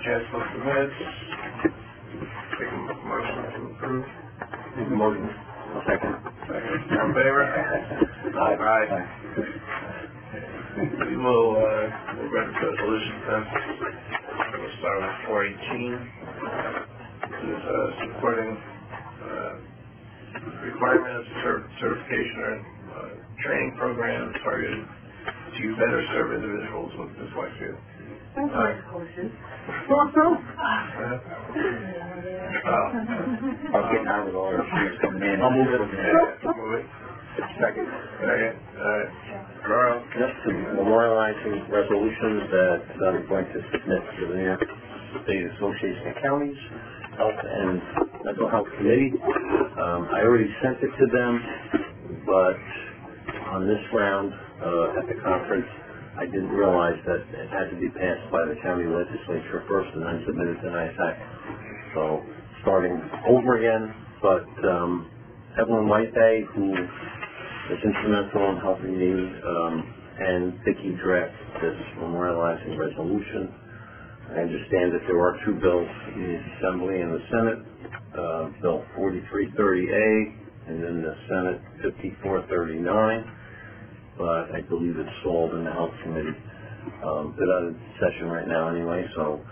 cancel the minutes. Take a motion to approve. Motion. Second. Second. All in favor? Aye. We will move on to resolution then. We'll start with 418. This is supporting requirements, certification, or training programs targeted to better serve individuals with dyslexia. I'll get out of order. She's coming in. I'll move it. Second. Carl? Just some memorializing resolutions that I'm going to submit to the State Association of Counties Health and Mental Health Committee. I already sent it to them, but on this round at the conference, I didn't realize that it had to be passed by the county legislature first and then submitted to NISAC. So starting over again, but Evelyn Whitebay, who is instrumental in helping me and Vicki draft this memorializing resolution. I understand that there are two bills in the Assembly and the Senate, Bill 4330A and then the Senate 5439, but I believe it's stalled in the Health Committee. They're out of session right now anyway, so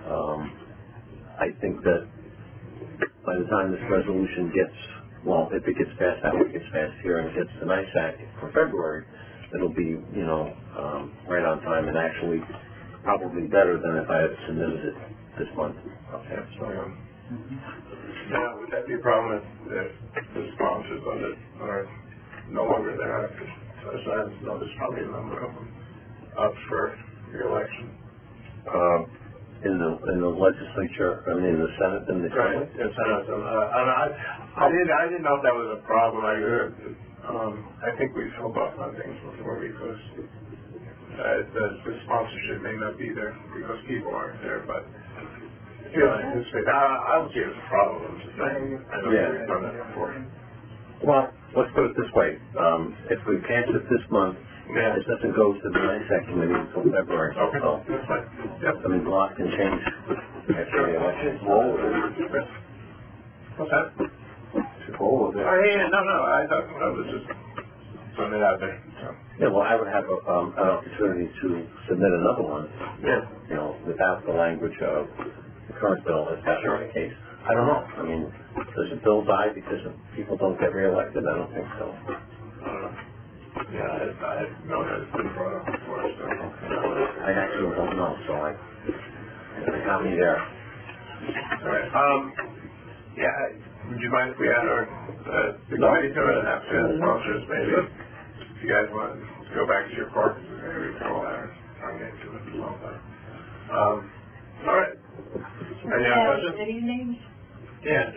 I think that by the time this resolution gets, well, if it gets passed, I hope it gets passed here and it gets to NISAC for February, it'll be, right on time and actually probably better than if I had submitted it this month. Okay, so, now, would that be a problem if the sponsors of it are no longer there after such times? No, there's probably a number of them up for re-election. In the legislature, I mean in the Senate and the Right, in the Senate. I didn't know if that was a problem. I think we've held off on things before because the sponsorship may not be there because people aren't there, but I don't see it as a problem. I'm just saying, I know we've done that before. Well, let's put it this way. If we pass it this month, it doesn't go to the NISAC committee until February. Okay, so, that's fine. Yep. I mean, a lot can change after the election. What's that? No. I thought I was just throwing it out there. So. Yeah, well, I would have an opportunity to submit another one. Yeah. Without the language of the current bill, if that's the case. I don't know. I mean, does the bill die because people don't get reelected? I don't think so. Yeah, I know that it's been brought up before, so. I actually don't know, so I got me there. All right. Would you mind if we add our the committee to it and have the sponsors maybe? If you guys want to go back to your park, maybe we can all add our name to it as well. All right. Any other questions? Any names? Yeah.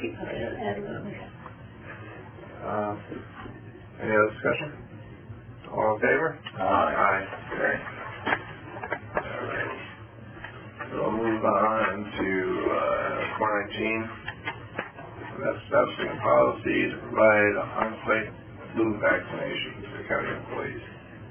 Any other discussion? All in favor? Aye. Okay. All right. So we'll move on to 419. That's establishing a policy to provide on-site flu vaccinations to county employees.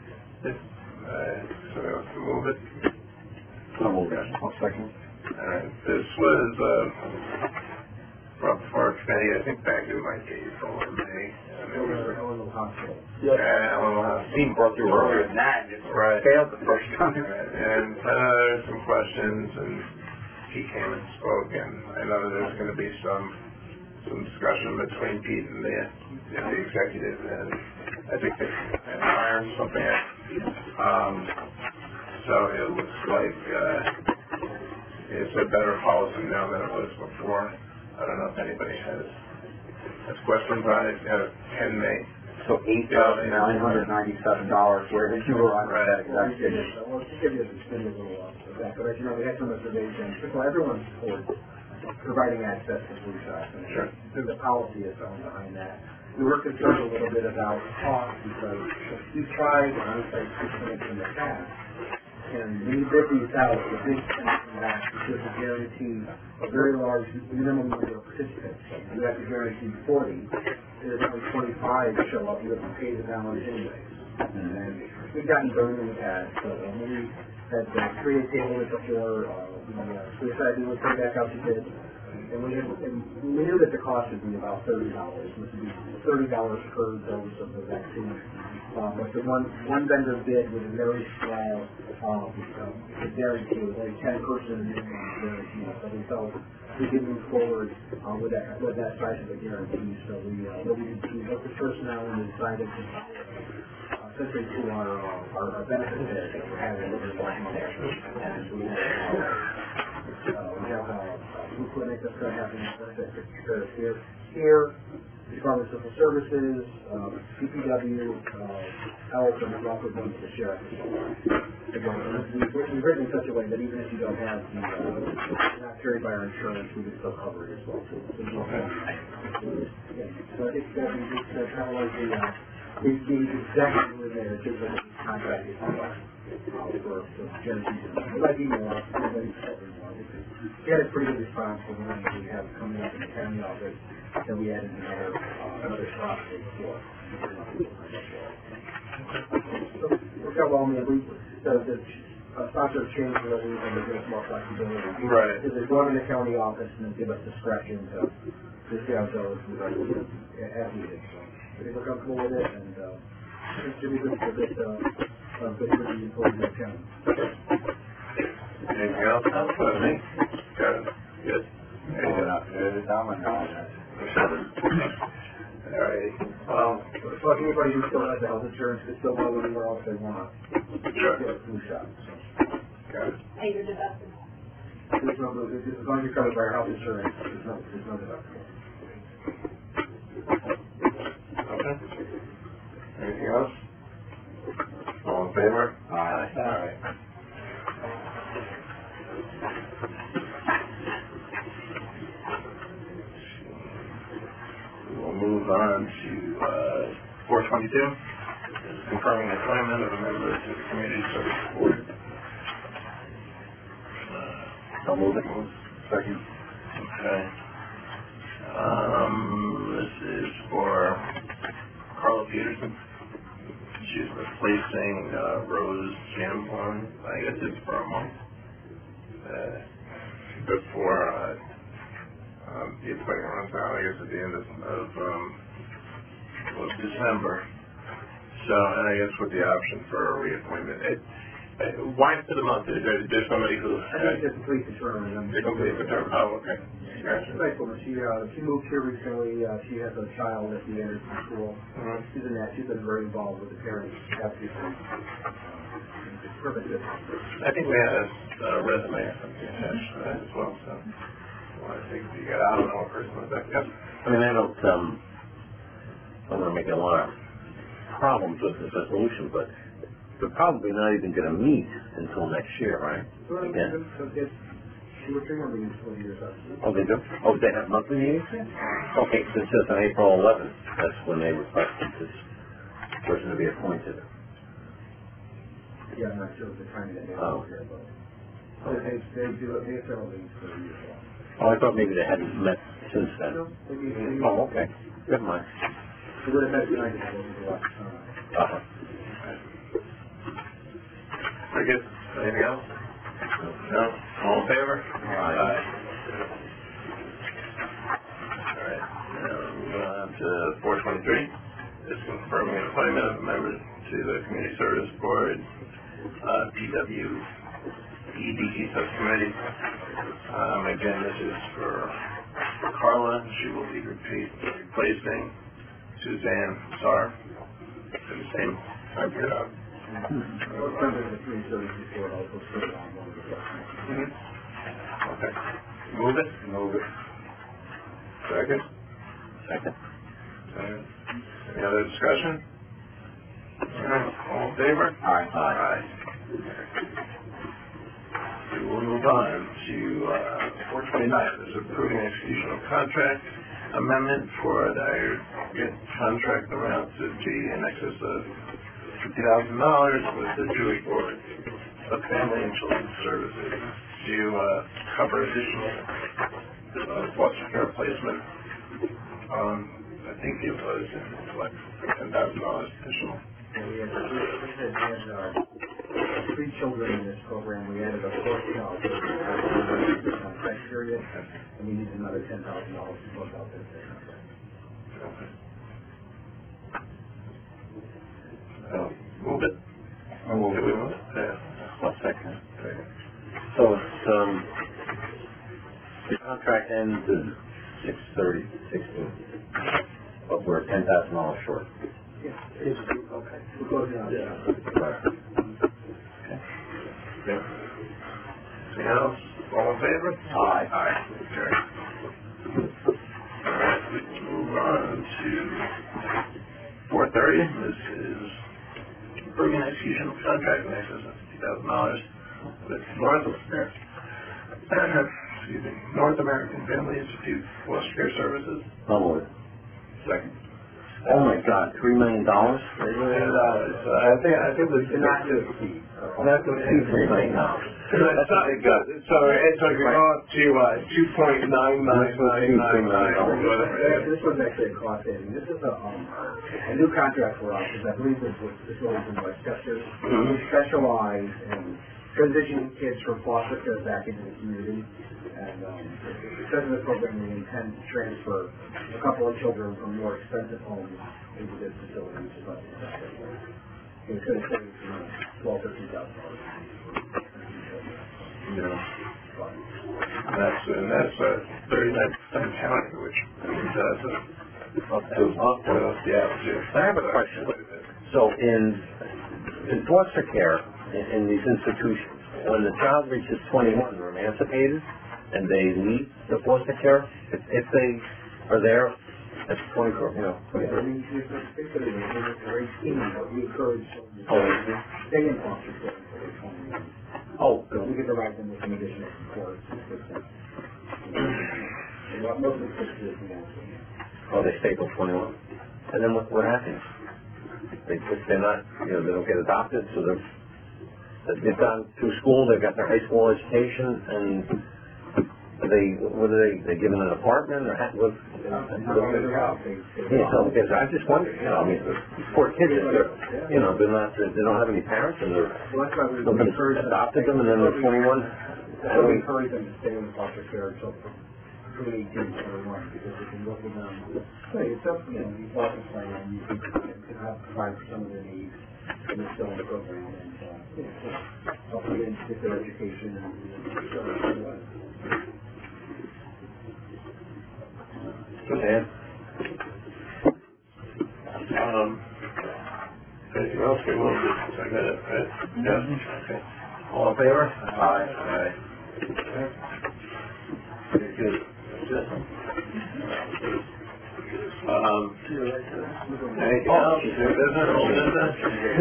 So we have to move it. I'll move it. I'll second. All right. This was brought before our committee, I think back in like April or May. Illinois Hospital. Yeah, Illinois Hospital. Team brought you earlier than that, and it failed the first time. And there's some questions, and he came and spoke, and I know there's going to be some discussion between Pete and the executive, and I think they ironed something out. So it looks like it's a better policy now than it was before. I don't know if anybody has questions on it. Ken may. So $8,997. Where did you arrive at that exact figure? Well, just give you a little of that. But as you know, we had some reservations. Well, everyone supports providing access to flu shots. And sure. There's a policy that's on behind that. We were concerned a little bit about cost because we've tried on-site clinics in the past. And when you bid these out, the big thing from that is to guarantee a very large minimum number of participants. So you have to guarantee 40. There's only 25 show up. You have to pay the balance anyway. And we've gotten burned in the past, so we had created a table before we decided we would put it back out to bid. And we knew that the cost would be about $30, which would be $30 per dose of the vaccine. But the one vendor bid was a very small guarantee, like 10% minimum guarantee. So we felt we could move forward with that size of a guarantee. So we looked at personnel and we decided to essentially to our benefit that we're having with the and so we have food clinic that's going to happen here, Department of Social Services, CPW, health, and we're also going to the sheriff. We've written in such a way that even if you don't have not carried by our insurance, we can still cover it as well. So I think that we just kind of like the exactly where there is a contract for Genesis. It might be more, we had a pretty good response for the ones we have coming up in the county office, and we added another slot for. So worked out well. The sponsor changed the resolution to give us more flexibility. Right. Because they go to the county office and then give us discretion to see how it goes as needed. So they were comfortable with it, and it's really good for this review for the county. Anything else? Me? Good. Good. All right. Well, anybody who still has the health insurance could still go anywhere else they want. Sure. Get a flu shot. So. Got it. Pay your deductible. As long as you're covered by our health insurance, there's no deductible. Okay. Anything else? All in favor? Aye. All right. We'll move on to 422, confirming the appointment of a member to the Community Service Board. I'll move it. Second. Okay. This is for Carla Peterson. She's replacing Rose Jamborn. I guess it's for a month. Before the appointment runs out, I guess at the end of December. So, and I guess with the option for a reappointment. Why for the month? Is there somebody who... I think it's a complete term. They complete the term. Oh, okay. Gotcha. She moved here recently. She has a child at the Anderson School. She's been very involved with the parents. It's perfect. I think we had a resume or something attached to that as well, so I think you got out on a person with that. Yep. I mean, I don't want to make a lot of problems with this resolution, but they're probably not even going to meet until next year, right? Again. She was doing meetings 4 years ago. Oh, they do? Oh, they have monthly meetings? Okay, so it says on April 11th, that's when they requested this person to be appointed. Yeah, I'm not sure of the timing that they Oh. were here, but they have several meetings for a year. Oh, I thought maybe they hadn't met since then. No, they Oh, okay. Never mind. They would have met tonight if it wasn't the last time. Very good. Anything else? No? All in favor? Aye. All right. Now moving on to 423. This is confirming an appointment of members to the Community Service Board, PW EDG Subcommittee. Again, this is for Carla. She will be replacing Suzanne Sarr for the same time period. Okay. Move it? Move it. Second? Second. Any other discussion? All in favor? Aye. Aye. We will move on to 429. This is approving execution of contract amendment for the aggregate contract amount to be in excess of $50,000 with the Jewish Board of Family and Children's Services to cover additional foster care placement. I think it was like $10,000 additional. And we had 3 children in this program. We added a 4th child to the contract period, and we need another $10,000 to close out this contract. Move it. I'll move Did we it. move it? Yeah. One second. So it's, the contract ends in 6/30/16, but we're $10,000 short. Yeah, it's, okay. We're closing out. Yeah. Anything else? All in favor? Aye. Aye. Okay. Alright, we can move on to 4:30. This is approving execution of contract in excess of $50,000 with North American Family Institute Foster Care Services. I'll move it. Second. Oh my God, $3 million? I think this is not to exceed. Not to exceed $3 million. That's not good. So it took it off to 2.9999. This was actually a cost saving. This is a new contract for us, because I believe this was facilities in Westchester. We specialize in transitioning kids from foster care back into the community. And because of the program, we intend to transfer a couple of children from more expensive homes into this facility, which is less expensive. It's going to save $12,000 or $13,000. Yeah. That's 39% county, which means that's I have a question. So in foster care, in these institutions, when the child reaches 21, they're emancipated, and they leave the foster care, if they are there at 24, you know. Yeah, I mean, basically, we're 18, but we encourage children to stay in foster care until they're 21. Oh, So we can provide them with some additional support. Most of the kids do oh, they stay till 21. And then what happens? They're not, you know, they don't get adopted, so they've gone through school, they've got their high school education, and they given an apartment, or because I just wonder, you know, I mean, these poor kids, you know, they don't have any parents, and nobody adopted them, and then they're 21. So we encourage them to stay in foster care until between 18 and 21, because we can work with them. It's up, you know, you talk to plan, you can help provide for some of their needs, and they're still in the program, and help them get their education and Dan? anything else we will do? I got it, right? Yeah. Okay. All in favor? Aye. Aye. Very good. Anything else? Is there business? Old business?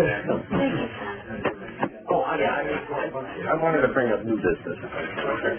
Oh, I wanted to bring up new business. Okay.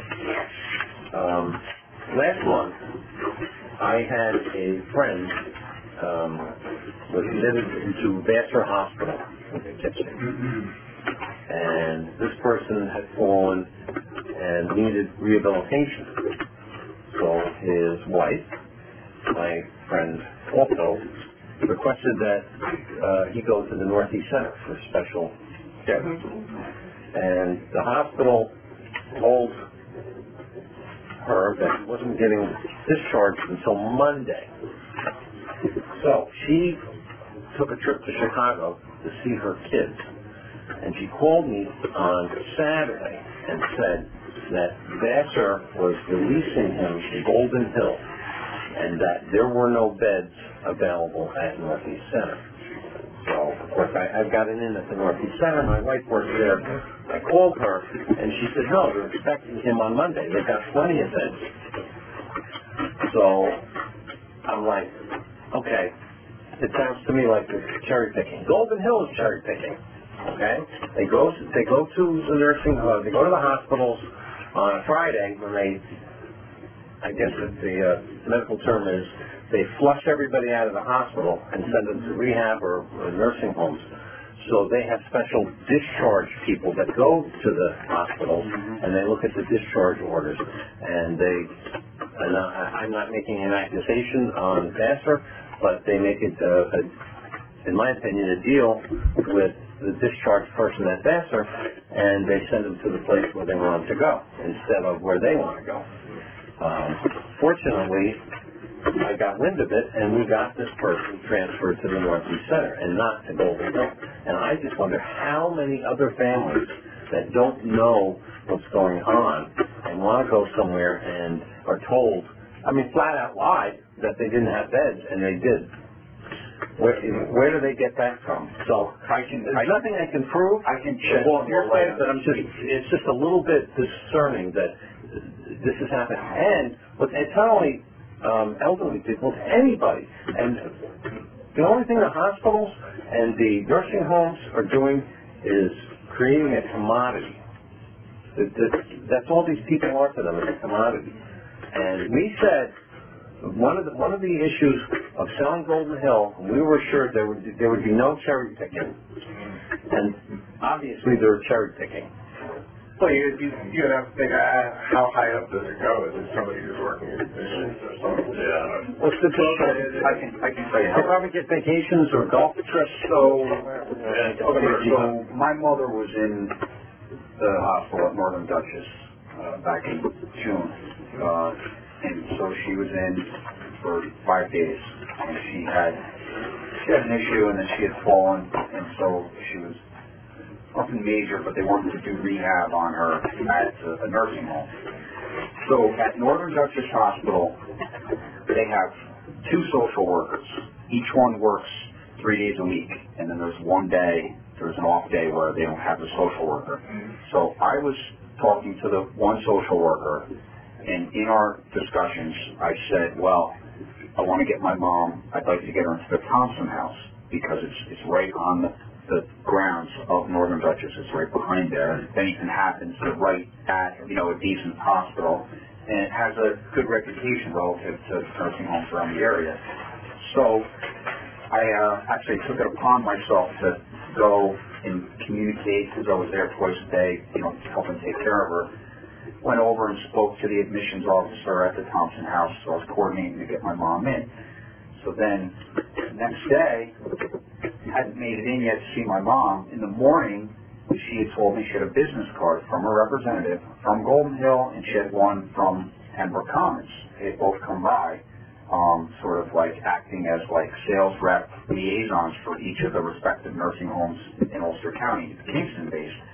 Last month, I had a friend was admitted to Vassar Hospital in Poughkeepsie. And this person had fallen and needed rehabilitation. So his wife, my friend also, requested that he go to the Northeast Center for special care. And the hospital told her that she wasn't getting discharged until Monday. So she took a trip to Chicago to see her kids. And she called me on Saturday and said that Vassar was releasing him to Golden Hill and that there were no beds available at Northeast Center. So, of course, I've got an in at the Northeast Center. My wife works there. I called her, and she said, no, they're expecting him on Monday. They've got plenty of beds. So, I'm like, okay, it sounds to me like it's cherry picking. Golden Hill is cherry picking. Okay? They go to the nursing home, they go to the hospitals on a Friday when I guess the medical term is, they flush everybody out of the hospital and send them to rehab or nursing homes. So they have special discharge people that go to the hospitals and they look at the discharge orders. And I'm not making an accusation on Vassar, but they make it in my opinion, a deal with the discharged person that's after, and they send them to the place where they want them to go instead of where they want to go. Fortunately, I got wind of it, and we got this person transferred to the Northeast Center and not to Golden Hill. And I just wonder how many other families that don't know what's going on and want to go somewhere and are told, flat out lied that they didn't have beds, and they did. Where do they get that from? So there's nothing I can prove. I can check. Well, your side, but it's just a little bit discerning that this is happening. And it's not only elderly people, it's anybody. And the only thing the hospitals and the nursing homes are doing is creating a commodity. That's all these people are to them, is a commodity. And we said one of the issues of selling Golden Hill, we were assured there would be no cherry picking, and obviously there were cherry picking. Well, you'd have to think, how high up does it go? Is it somebody who's working in admissions or something? Yeah. What's the I can tell you. They probably get vacations or golf trips. So my mother was in the hospital at Northern Dutchess back in June. And so she was in for 5 days, and she had an issue, and then she had fallen, and so she was nothing major, but they wanted to do rehab on her at a nursing home. So at Northern Dutchess Hospital, they have 2 social workers. Each one works 3 days a week, and then there's an off day where they don't have the social worker. So I was talking to the one social worker, and in our discussions, I said, well, I want to get my mom, I'd like to get her into the Thompson House, because it's right on the grounds of Northern Dutchess. It's right behind there. If anything happens, they're right at, a decent hospital, and it has a good reputation relative to nursing homes around the area. So I actually took it upon myself to go and communicate, because I was there twice a day, helping take care of her. Went over and spoke to the admissions officer at the Thompson House, so I was coordinating to get my mom in. So then, the next day, hadn't made it in yet to see my mom. In the morning, she had told me she had a business card from a representative from Golden Hill, and she had one from Pembroke Commons. They had both come by, sort of like acting as like sales rep liaisons for each of the respective nursing homes in Ulster County, Kingston-based.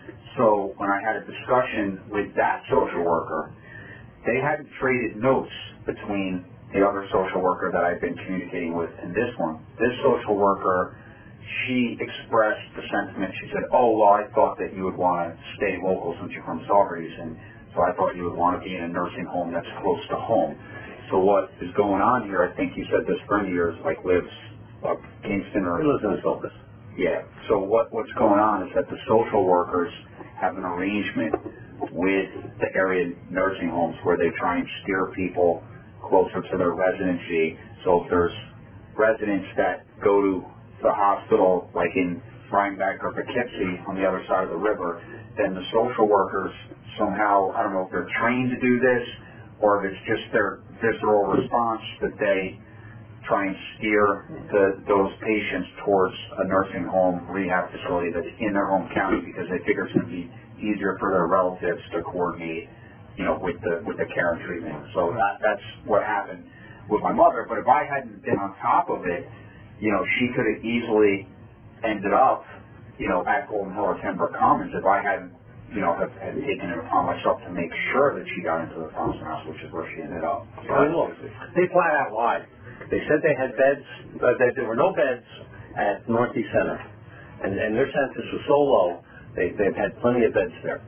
So when I had a discussion with that social worker, they hadn't traded notes between the other social worker that I've been communicating with and this one. This social worker, she expressed the sentiment. She said, oh, well, I thought that you would want to stay local since you're from Saugerties, and so I thought you would want to be in a nursing home that's close to home. So what is going on here, I think you said this friend of yours lives up Kingston or... He lives in Saugus. Yeah. So what's going on is that the social workers have an arrangement with the area nursing homes where they try and steer people closer to their residency. So if there's residents that go to the hospital, like in Rhinebeck or Poughkeepsie on the other side of the river, then the social workers somehow, I don't know if they're trained to do this or if it's just their visceral response, that they try and steer those patients towards a nursing home rehab facility that's in their home county, because they figure it's going to be easier for their relatives to coordinate, with the care and treatment. So that's what happened with my mother. But if I hadn't been on top of it, she could have easily ended up, at Golden Hill or Pembroke Commons if I hadn't, had taken it upon myself to make sure that she got into the Thompson House, which is where she ended up. So look, they flat out lied. They said they had beds, that there were no beds at Northeast Center, and their census was so low, they've had plenty of beds there.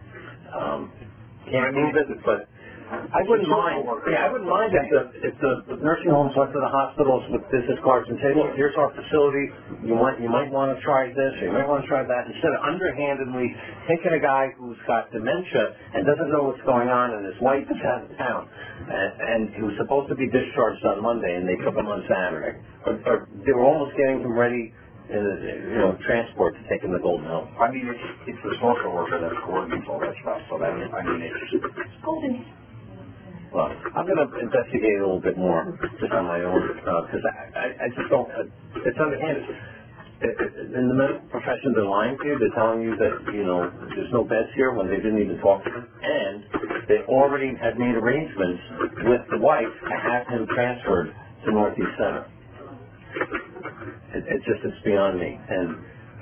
Can't move it, but I wouldn't mind. Yeah, I wouldn't mind if the nursing homes went to the hospitals with business cards and say, look, here's our facility. You might want to try this, or you might want to try that, instead of underhandedly taking a guy who's got dementia and doesn't know what's going on, and his wife is out of town, and he was supposed to be discharged on Monday, and they took him on Saturday. Or they were almost getting him ready transport to take him to Golden Hill. I mean, it's the social worker that coordinates all that stuff, so that, it's Golden. Well, I'm going to investigate a little bit more just on my own, because I just don't, it's underhanded. In the medical profession, they're lying to you. They're telling you that, there's no beds here when they didn't even talk to them. And they already had made arrangements with the wife to have him transferred to Northeast Center. It's beyond me. And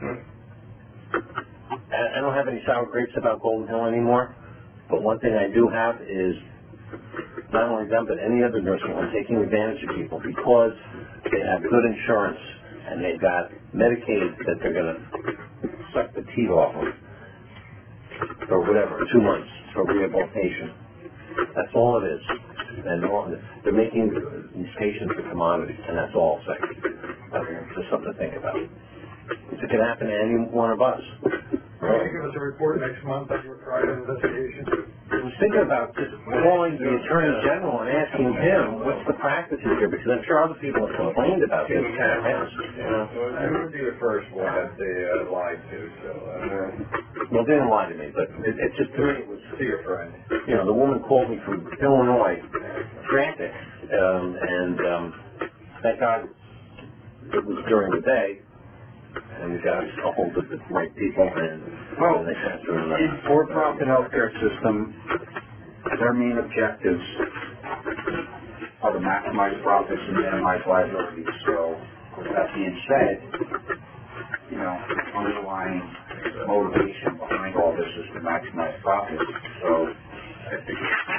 I don't have any sour grapes about Golden Hill anymore. But one thing I do have is not only them, but any other nursing home taking advantage of people because they have good insurance and they've got Medicaid that they're going to suck the teeth off of for whatever, 2 months for rehabilitation. That's all it is. And they're making these patients a commodity, and that's all I'll say. Just something to think about. It can happen to any one of us. Will you give us a report next month on your private investigation? I was thinking about just calling the Attorney General and asking him what's the practices here, because I'm sure other people have complained about this kind of past. I would be the first one that they lied to, so... Well, they didn't lie to me, but it's just, to me, it was... See your friend. The woman called me from Illinois, frantic, and thank God it was during the day, and we got a hold of the right people, and they transferred them. In for-profit healthcare system, their main objectives are to maximize profits and minimize liabilities. So, that being said, underlying motivation behind all this is to maximize profits. So, I think,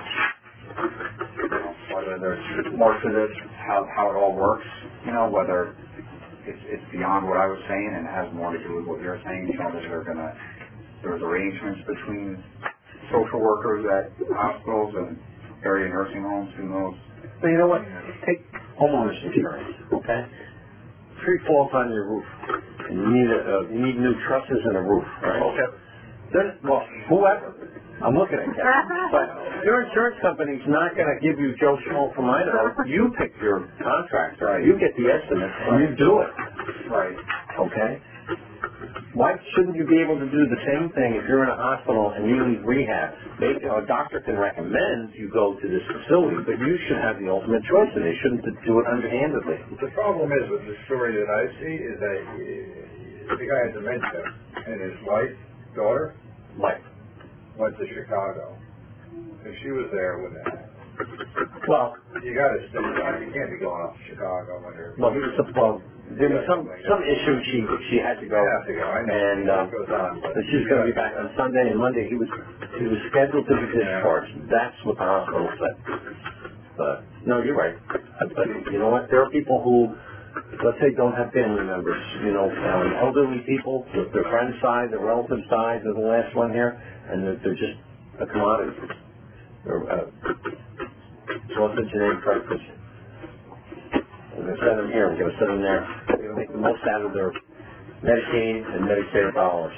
whether there's more to this, how it all works, whether it's beyond what I was saying and has more to do with what you're saying, that there's arrangements between social workers at hospitals and area nursing homes, who knows? So you know what? Take homeowners insurance, okay? Tree falls on your roof, and you need new trusses and a roof, right? Okay. Then, whoever. I'm looking at you. But your insurance company's not going to give you Joe Schmo from Idaho. You pick your contractor. Right. You get the estimate, and you do it. Right. Okay? Why shouldn't you be able to do the same thing if you're in a hospital and you need rehab? Maybe a doctor can recommend you go to this facility, but you should have the ultimate choice, and they shouldn't do it underhandedly. The problem is with the story that I see is that the guy had dementia, and his daughter, went to Chicago. If she was there with that, well, you got to stay back. You can't be going off to Chicago when you're... Well, there was some issue she had to go. I know. And goes on, but she was going to be back on Sunday, and Monday he was scheduled to be discharged. That's what the hospital said. But no, you're right. But you know what? There are people who, let's say, don't have family members. Elderly people, their friend's side, their relative's side, they're the last one here, and they're just a commodity. They're sausage and egg breakfast. I'm going to send them here. I'm going to send them there. They're going to make the most out of their Medicaid and Medicare dollars.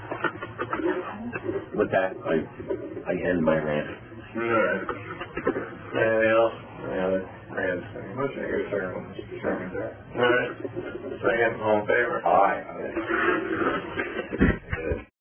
With that, I end my rant. All right. Anything else? Motion to go second. All right. Second, all in favor? Aye.